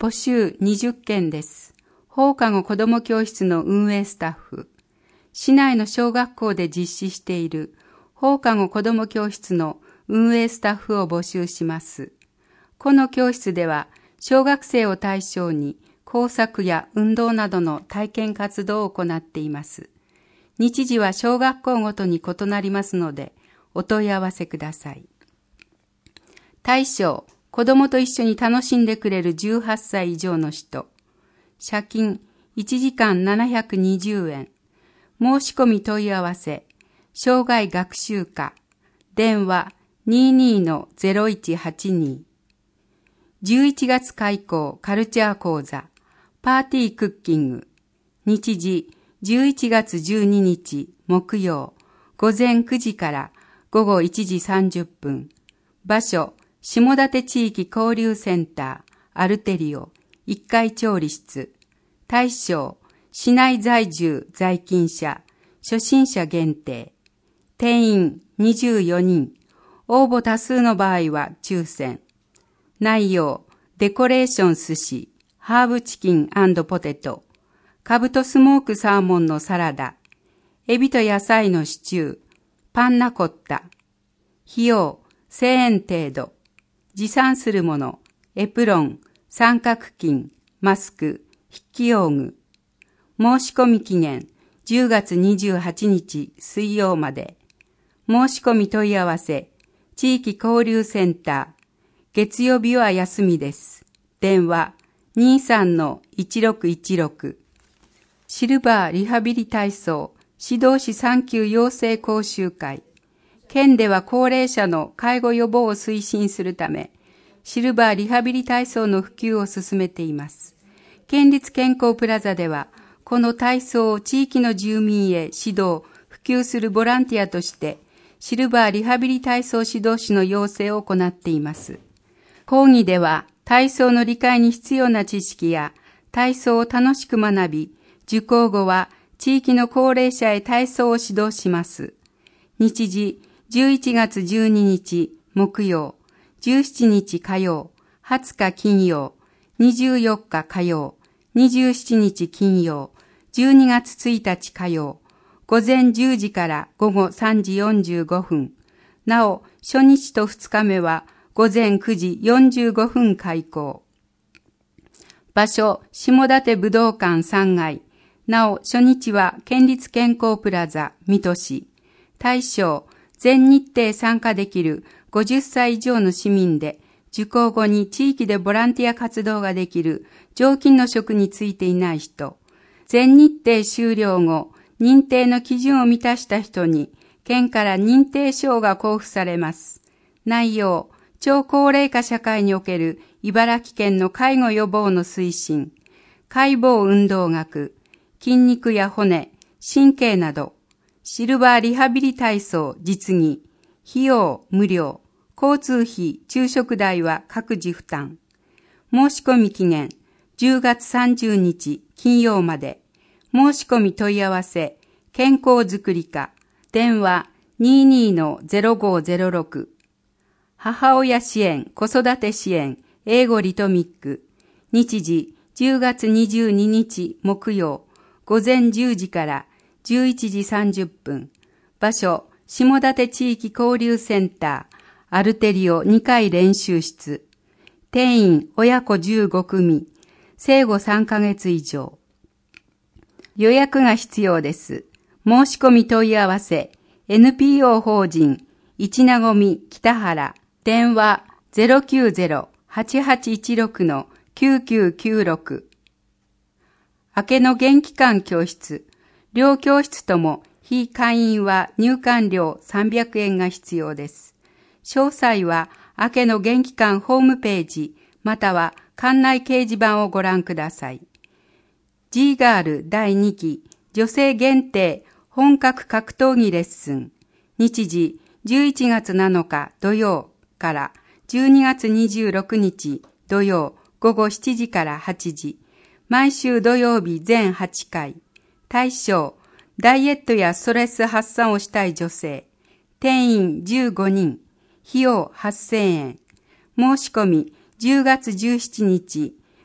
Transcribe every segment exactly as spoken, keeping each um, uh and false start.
募集にじゅっけんです。放課後子ども教室の運営スタッフ。市内の小学校で実施している放課後子ども教室の運営スタッフを募集します。この教室では小学生を対象に工作や運動などの体験活動を行っています。日時は小学校ごとに異なりますのでお問い合わせください。対象、子供と一緒に楽しんでくれるじゅうはっさい以上の人。謝金いちじかんななひゃくにじゅうえん。申し込み問い合わせ、生涯学習課、電話 にじゅうにのゼロいちはちに。じゅういちがつ開講カルチャー講座、パーティークッキング。日時じゅういちがつじゅうににち木曜、午前くじから午後いちじさんじゅっぷん。場所、下館地域交流センター、アルテリオ、いっかい調理室。対象、市内在住在勤者、初心者限定。定員にじゅうよにん。応募多数の場合は抽選。内容、デコレーション寿司、ハーブチキン&ポテト、カブとスモークサーモンのサラダ、エビと野菜のシチュー、パンナコッタ。費用、せんえん程度。持参するもの、エプロン、三角巾、マスク、筆記用具。申し込み期限、じゅうがつにじゅうはちにち水曜まで。申し込み問い合わせ、地域交流センター。月曜日は休みです。電話、にじゅうさんのいちろくいちろく。シルバーリハビリ体操、指導士さん級養成講習会。県では高齢者の介護予防を推進するため、シルバーリハビリ体操の普及を進めています。県立健康プラザでは、この体操を地域の住民へ指導、普及するボランティアとして、シルバーリハビリ体操指導士の養成を行っています。講義では、体操の理解に必要な知識や、体操を楽しく学び、受講後は地域の高齢者へ体操を指導します。日時、じゅういちがつじゅうににち木曜、じゅうしちにち火曜、はつか金曜、にじゅうよっか火曜、にじゅうしちにち金曜、じゅうにがつついたち火曜、午前じゅうじから午後さんじよんじゅうごふん。なお、初日とふつかめは午前くじよんじゅうごふん開講。場所、下館武道館さんがい。なお、初日は県立健康プラザ、水戸市。対象、全日程参加できるごじゅっさい以上の市民で、受講後に地域でボランティア活動ができる常勤の職に就いていない人、全日程終了後、認定の基準を満たした人に、県から認定証が交付されます。内容、超高齢化社会における茨城県の介護予防の推進、解剖運動学、筋肉や骨、神経など、シルバーリハビリ体操実技、費用無料、交通費、昼食代は各自負担。申し込み期限、じゅうがつさんじゅうにち金曜まで。申し込み問い合わせ、健康づくり課、電話 にじゅうにのゼロごゼロろく。母親支援、子育て支援、英語リトミック。日時、じゅうがつにじゅうににち木曜、午前じゅうじからじゅういちじさんじゅっぷん。場所、下館地域交流センター、アルテリオにかい練習室。定員、親子じゅうごくみ。生後さんかげつ以上。予約が必要です。申し込み問い合わせ、エヌピーオー 法人、一なごみ北原、電話 ゼロきゅうゼロ はちはちいちろく きゅうきゅうきゅうろく。明けの元気館教室、両教室とも非会員は入館料さんびゃくえんが必要です。詳細は明けの元気館ホームページ、または館内掲示板をご覧ください。G ガールだいにき女性限定本格格闘技レッスン。日時じゅういちがつなのか土曜からじゅうにがつにじゅうろくにち土曜ごごしちじからはちじ。毎週土曜日全はちかい。対象、ダイエットやストレス発散をしたい女性。定員じゅうごにん。費用はっせんえん。申し込みじゅうがつじゅうしちにち。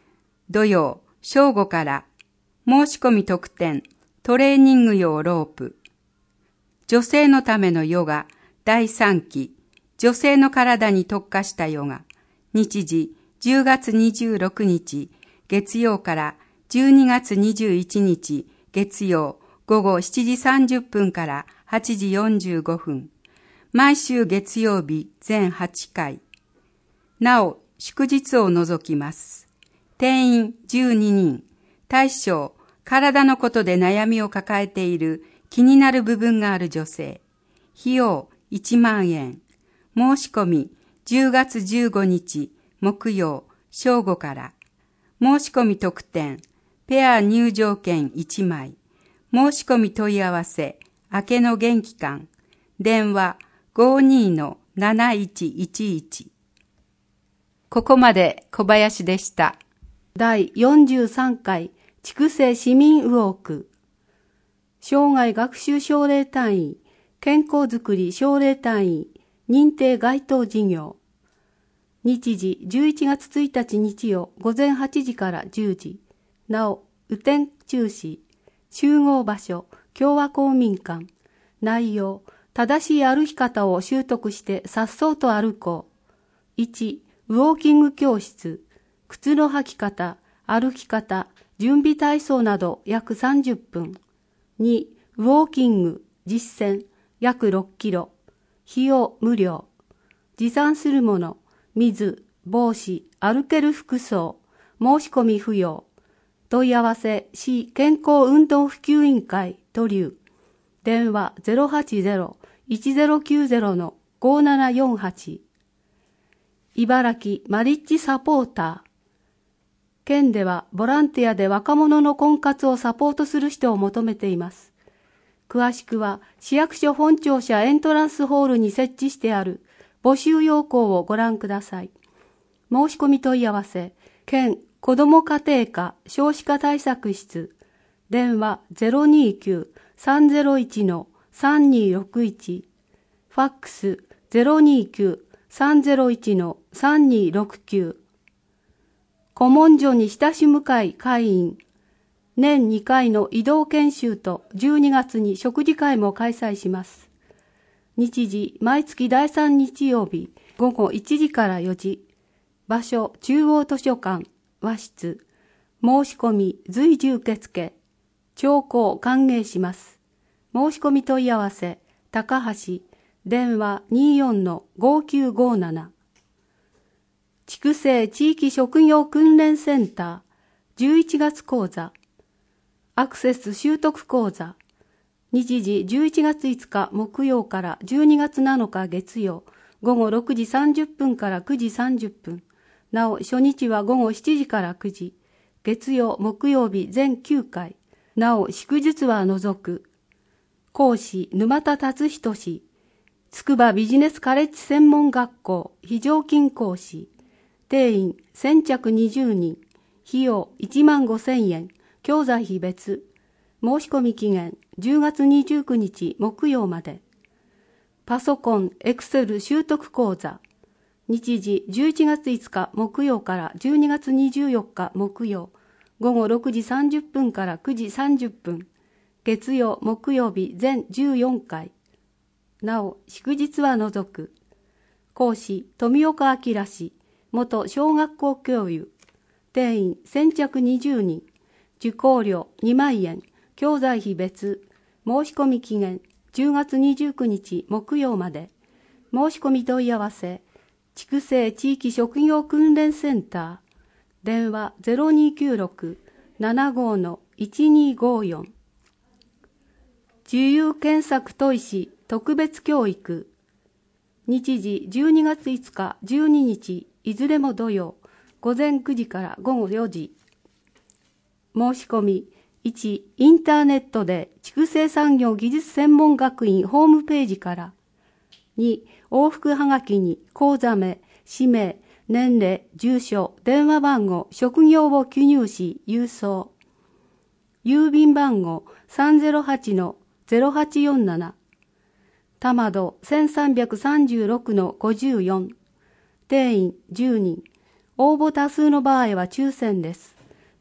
土曜、正午から、申し込み特典、トレーニング用ロープ。女性のためのヨガ、だいさんき、女性の体に特化したヨガ。日時、じゅうがつにじゅうろくにち、月曜からじゅうにがつにじゅういちにち、月曜、午後しちじさんじゅっぷんからはちじよんじゅうごふん。毎週月曜日全はちかい。なお、祝日を除きます。定員じゅうににん。対象、体のことで悩みを抱えている気になる部分がある女性。費用いちまんえん。申し込みじゅうがつじゅうごにち木曜正午から。申し込み特典、ペア入場券いちまい。申し込み問い合わせ、明けの元気館。電話ごーにーのなないちいちいち。ここまで小林でした。 だいよんじゅうさんかい筑西市民ウォーク。生涯学習奨励単位、健康づくり奨励単位、認定該当事業。日時じゅういちがつついたち日曜午前はちじからじゅうじ。なお、雨天中止。集合場所、共和公民館。内容、正しい歩き方を習得して颯爽と歩こう。いち、ウォーキング教室。靴の履き方、歩き方、準備体操など約さんじゅっぷん。に、ウォーキング、実践、約ろっキロ。費用無料。持参するもの、水、帽子、歩ける服装、申し込み不要。問い合わせ、市健康運動普及委員会、都留。電話 ゼロはちゼロ いちゼロきゅうゼロ のごーななよんはち。茨城マリッジサポーター。県ではボランティアで若者の婚活をサポートする人を求めています。詳しくは市役所本庁舎エントランスホールに設置してある募集要項をご覧ください。申し込み問い合わせ、県子ども家庭課少子化対策室。電話 ゼロにーきゅう さんゼロいち のさんにーろくいち。ファックス ゼロにーきゅう さんゼロいち のさんにーろくきゅう。古文書に親しむ会会員。年にかいの移動研修とじゅうにがつに食事会も開催します。日時、毎月だいさん日曜日、午後いちじからよじ。場所、中央図書館、和室。申し込み、随時受付。聴講歓迎します。申し込み問い合わせ、高橋、電話 にーよんのごきゅうごーなな。筑西地域職業訓練センター、じゅういちがつ講座。アクセス習得講座。日時じゅういちがついつか木曜からじゅうにがつなのか月曜、午後ろくじさんじゅっぷんからくじさんじゅっぷん。なお、初日は午後しちじからくじ。月曜、木曜日全きゅうかい。なお、祝日は除く。講師、沼田達人氏。筑波ビジネスカレッジ専門学校、非常勤講師。定員先着にじゅうにん。費用いちまんごせんえん。教材費別。申し込み期限じゅうがつにじゅうくにち木曜まで。パソコン、エクセル習得講座。日時じゅういちがついつか木曜からじゅうにがつにじゅうよっか木曜。午後ろくじさんじゅっぷんからくじさんじゅっぷん。月曜、木曜日全じゅうよんかい。なお、祝日は除く。講師、富岡明氏。元小学校教諭。定員先着にじゅうにん。受講料にまんえん。教材費別。申し込み期限じゅうがつにじゅうくにち木曜まで。申し込み問い合わせ。筑西地域職業訓練センター。電話 ゼロにーきゅうろく ななごーのいちにーごーよん。自由検索砥石特別教育。日時じゅうにがついつかじゅうににち、いずれも土曜、午前くじから午後よじ。申し込み、いち、インターネットで筑西産業技術専門学院ホームページから。に、往復はがきに口座名、氏名、年齢、住所、電話番号、職業を記入し、郵送。郵便番号 さんぜろはちのゼロはちよんなな。玉戸 せんさんびゃくさんじゅうろくのごじゅうよん。定員じゅうにん。応募多数の場合は抽選です。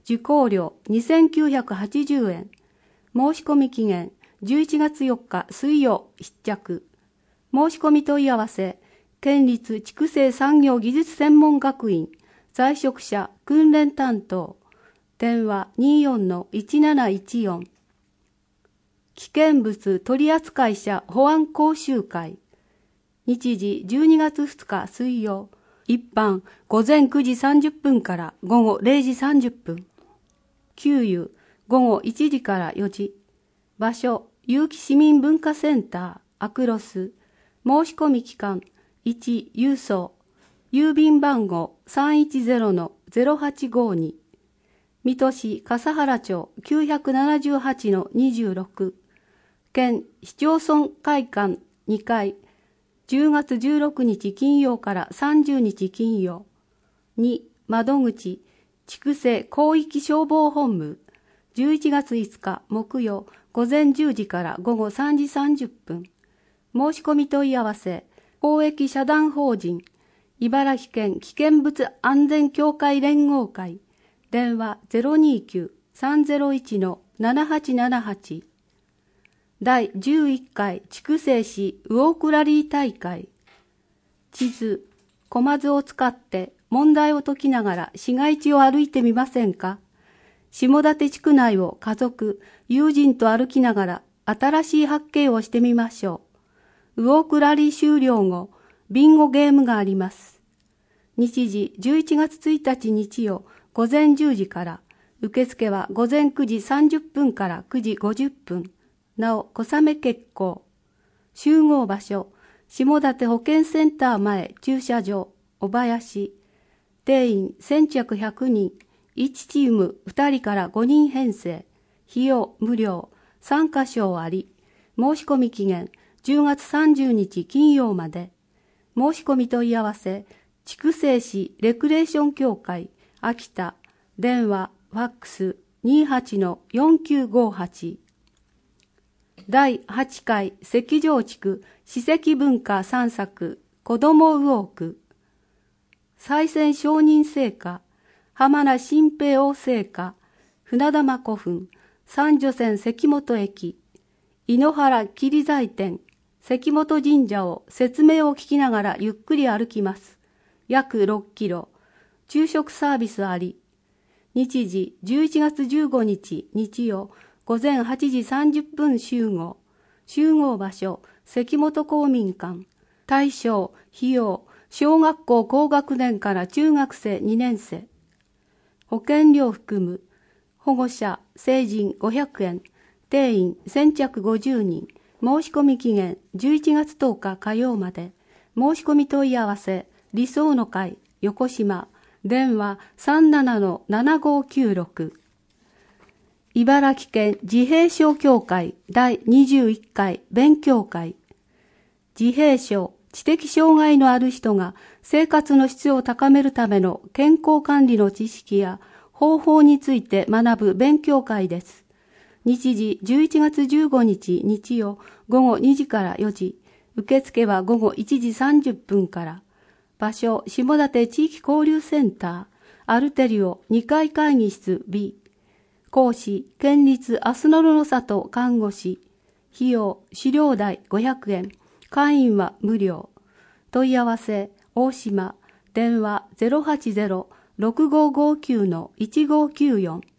受講料にせんきゅうひゃくはちじゅうえん。申し込み期限じゅういちがつよっか水曜必着。申し込み問い合わせ、県立畜生産業技術専門学院在職者訓練担当。電話 にじゅうよんのいちなないちよん。危険物取扱者保安講習会。日時じゅうにがつふつか水曜。一般午前くじさんじゅっぷんから午後れいじさんじゅっぷん。給油午後いちじからよじ。場所、有機市民文化センター、アクロス。申し込み期間、いち、郵送。郵便番号 さんいちゼロのゼロはちごに。水戸市笠原町 きゅうななはちのにじゅうろく。県市町村会館にかい。じゅうがつじゅうろくにち金曜からさんじゅうにち金曜。に、窓口、畜生広域消防本部。じゅういちがついつか木曜午前じゅうじから午後さんじさんじゅっぷん。申し込み問い合わせ、公益社団法人、茨城県危険物安全協会連合会。電話 ゼロにきゅうさんゼロいちのななはちななはち。だいじゅういっかい畜生市ウォークラリー大会。地図、小マズを使って問題を解きながら市街地を歩いてみませんか？下館地区内を家族、友人と歩きながら新しい発見をしてみましょう。ウォークラリー終了後、ビンゴゲームがあります。日時じゅういちがつついたち日曜午前じゅうじから、受付は午前くじさんじゅっぷんからくじごじゅっぷん。なお、小雨決行。集合場所、下館保健センター前駐車場、小林。定員先着ひゃくにん。いちチームふたりからごにん編成。費用無料。参加賞あり。申し込み期限じゅうがつさんじゅうにち金曜まで。申し込み問い合わせ、畜生市レクレーション協会、秋田。電話、ファックス にじゅうはちのよんきゅうごはち。だいはちかい石上地区史跡文化散策子どもウォーク。再選承認聖火、浜名新平王聖火、船玉古墳、三女線関本駅、井ノ原桐材店、関本神社を説明を聞きながらゆっくり歩きます。約ろっキロ。昼食サービスあり。日時じゅういちがつじゅうごにち日曜午前はちじさんじゅっぷん集合。集合場所、関本公民館。対象、費用、小学校高学年から中学生にねんせい。保険料含む。保護者、成人ごひゃくえん。定員先着ごじゅうにん。申し込み期限じゅういちがつとおか火曜まで。申し込み問い合わせ、理想の会、横島。電話 さんななのななごきゅうろく。茨城県自閉症協会だいにじゅういっかい勉強会。自閉症、知的障害のある人が生活の質を高めるための健康管理の知識や方法について学ぶ勉強会です。日時じゅういちがつじゅうごにち日曜ごごにじからよじ。受付はごごいちじさんじゅっぷんから。場所、下館地域交流センター、アルテリオにかい会議室 B。講師、県立アスノロの里看護師。費用、資料代ごひゃくえん。会員は無料。問い合わせ、大島。電話 ゼロはちゼロろくごごきゅうのいちごきゅうよん。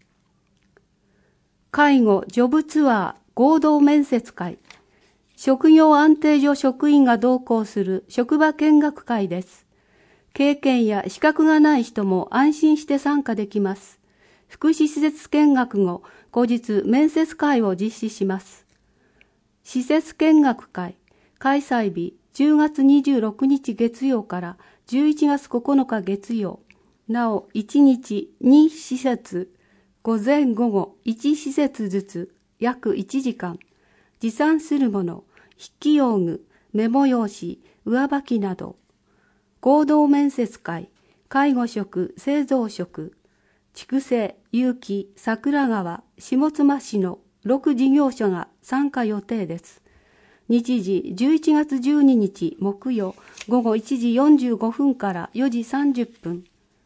介護ジョブツアー合同面接会。職業安定所職員が同行する職場見学会です。経験や資格がない人も安心して参加できます。福祉施設見学後、後日面接会を実施します。施設見学会、開催日じゅうがつにじゅうろくにち月曜からじゅういちがつここのか月曜。なお、いちにちにしせつ、午前午後いちしせつずつ、約いちじかん。持参するもの、筆記用具、メモ用紙、上履きなど。合同面接会、介護職、製造職、畜生、有機、桜川、下妻市のろく事業所が参加予定です。日時じゅういちがつじゅうににち木曜午後いちじよんじゅうごふんからよじさんじゅっぷん。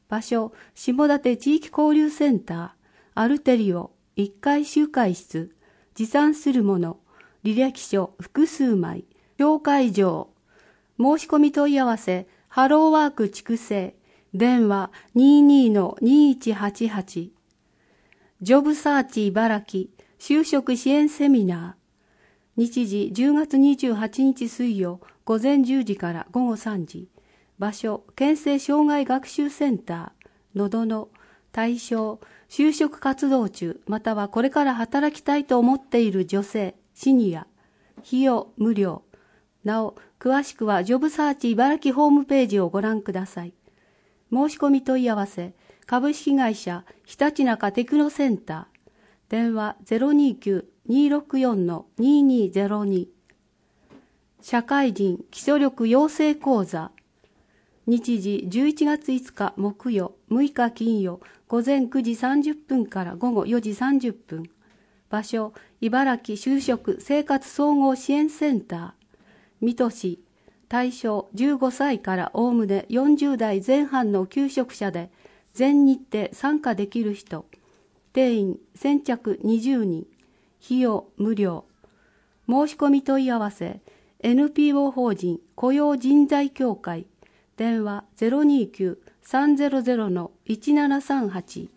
場所、下館地域交流センター、アルテリオ、いっかい集会室、持参するもの、履歴書複数枚、紹介状、申し込み問い合わせ、ハローワーク筑西、電話 にじゅうにのにいちはちはち、ジョブサーチ茨城、就職支援セミナー、日時じゅうがつにじゅうはちにち水曜、午前じゅうじから午後さんじ、場所、県政障害学習センター、のどの、対象、就職活動中、またはこれから働きたいと思っている女性、シニア、費用無料。なお、詳しくはジョブサーチ茨城ホームページをご覧ください。申し込み問い合わせ、株式会社ひたちなかテクノセンター、電話 ゼロにきゅう にーろくよん にーにーゼロに。社会人基礎力養成講座、日時じゅういちがついつか木曜、むいか金曜、午前くじさんじゅっぷんから午後よじさんじゅっぷん。場所、茨城就職生活総合支援センター、水戸市。対象じゅうごさいからおおむねよんじゅうだいぜん半の求職者で、全日程参加できる人。定員先着にじゅうにん。費用無料。申し込み問い合わせ、エヌピーオー 法人雇用人材協会。電話 ゼロにきゅう さんゼロゼロ いちななさんはち。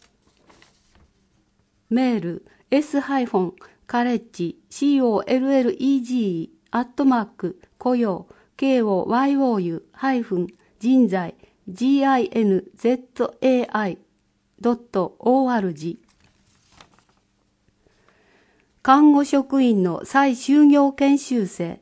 メール s カレッジ コールレッジ アットマーク雇用 ケーオーワイオーユー 人材 ジンザイ ドット オーアールジー。 看護職員の再就業研修生。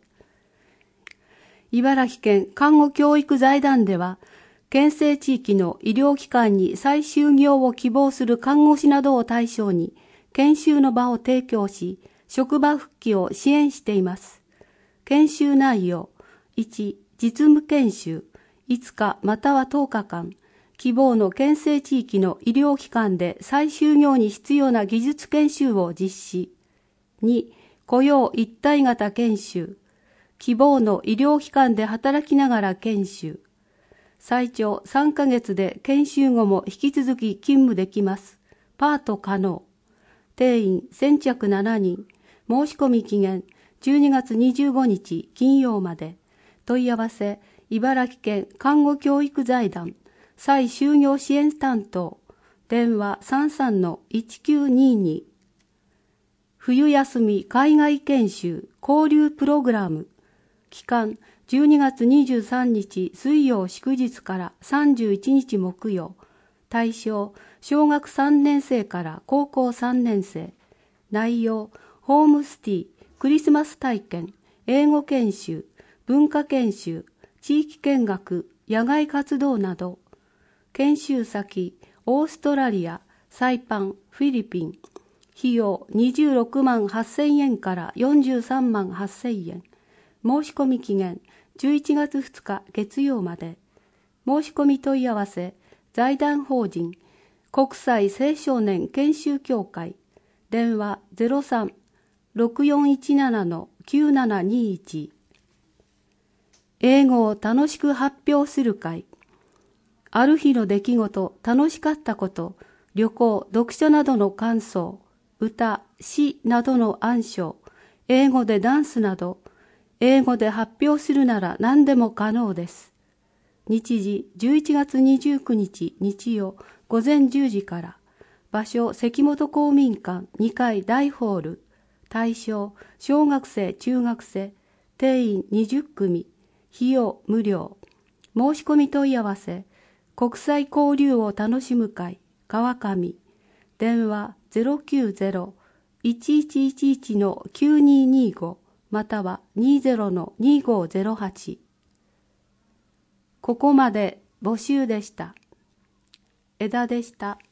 茨城県看護教育財団では、県政地域の医療機関に再就業を希望する看護師などを対象に、研修の場を提供し、職場復帰を支援しています。研修内容、いち、実務研修、いつかまたはとおかかん、希望の県政地域の医療機関で再就業に必要な技術研修を実施。に、雇用一体型研修、希望の医療機関で働きながら研修。最長さんかげつで研修後も引き続き勤務できます。パート可能。定員先着しちにん。申し込み期限じゅうにがつにじゅうごにち金曜まで。問い合わせ、茨城県看護教育財団再就業支援担当。電話 さんさんのいちきゅうにーに。冬休み海外研修交流プログラム。期間じゅうにがつにじゅうさんにち水曜祝日からさんじゅういちにち木曜。対象小学さんねんせいから高校さんねんせい。内容ホームステイ、クリスマス体験、英語研修、文化研修、地域見学、野外活動など。研修先オーストラリア、サイパン、フィリピン。費用にじゅうろくまんはっせんえんからよんじゅうさんまんはっせんえん。申し込み期限じゅういちがつふつか月曜まで。申し込み問い合わせ、財団法人国際青少年研修協会。電話 ゼロさん ろくよんいちなな きゅうななにいち。英語を楽しく発表する会。ある日の出来事、楽しかったこと、旅行、読書などの感想、歌、詩などの暗唱、英語でダンスなど、英語で発表するなら何でも可能です。日時じゅういちがつにじゅうくにち日曜午前じゅうじから。場所関本公民館にかい大ホール。対象小学生中学生。定員にじゅっくみ。費用無料。申し込み問い合わせ、国際交流を楽しむ会川上。電話 ゼロきゅうゼロ いちいちいちいち きゅうにーにーご または にじゅうのにごーゼロはち。ここまで募集でした。枝でした。